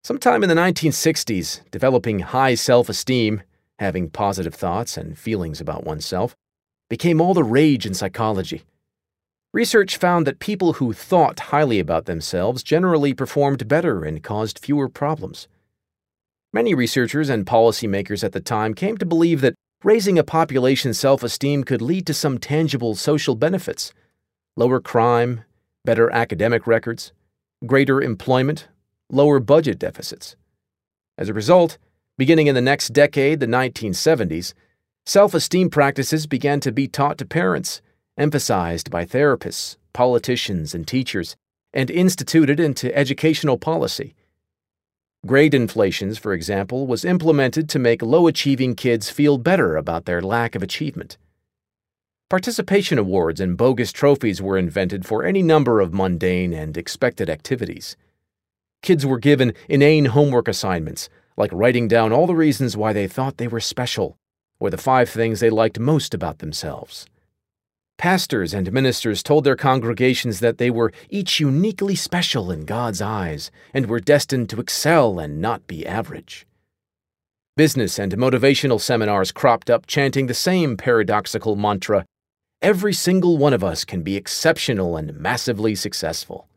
Sometime in the 1960s, developing high self-esteem, having positive thoughts and feelings about oneself, became all the rage in psychology. Research found that people who thought highly about themselves generally performed better and caused fewer problems. Many researchers and policymakers at the time came to believe that raising a population's self-esteem could lead to some tangible social benefits: lower crime, better academic records, greater employment, lower budget deficits. As a result, beginning in the next decade, the 1970s, self-esteem practices began to be taught to parents, emphasized by therapists, politicians, and teachers, and instituted into educational policy. Grade inflations, for example, was implemented to make low-achieving kids feel better about their lack of achievement. Participation awards and bogus trophies were invented for any number of mundane and expected activities. Kids were given inane homework assignments, like writing down all the reasons why they thought they were special, or the 5 things they liked most about themselves. Pastors and ministers told their congregations that they were each uniquely special in God's eyes and were destined to excel and not be average. Business and motivational seminars cropped up chanting the same paradoxical mantra: every single one of us can be exceptional and massively successful.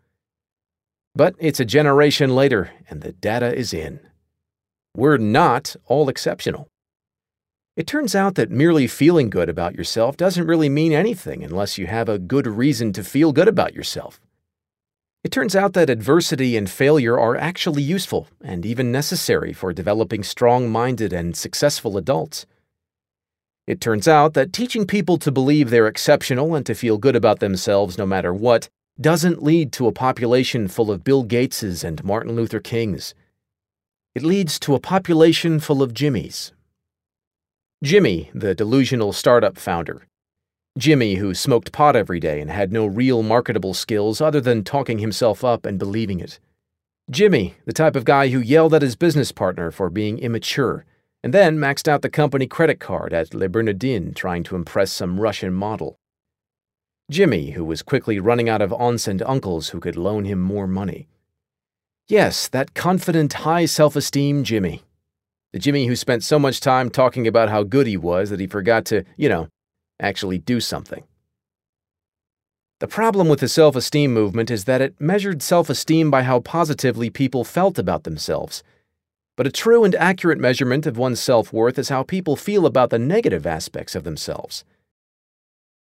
But it's a generation later, and the data is in. We're not all exceptional. It turns out that merely feeling good about yourself doesn't really mean anything unless you have a good reason to feel good about yourself. It turns out that adversity and failure are actually useful and even necessary for developing strong-minded and successful adults. It turns out that teaching people to believe they're exceptional and to feel good about themselves no matter what doesn't lead to a population full of Bill Gateses and Martin Luther Kings. It leads to a population full of Jimmys. Jimmy, the delusional startup founder. Jimmy, who smoked pot every day and had no real marketable skills other than talking himself up and believing it. Jimmy, the type of guy who yelled at his business partner for being immature, and then maxed out the company credit card at Le Bernardin trying to impress some Russian model. Jimmy, who was quickly running out of aunts and uncles who could loan him more money. Yes, that confident, high self-esteem Jimmy. The Jimmy who spent so much time talking about how good he was that he forgot to, actually do something. The problem with the self-esteem movement is that it measured self-esteem by how positively people felt about themselves. But a true and accurate measurement of one's self-worth is how people feel about the negative aspects of themselves.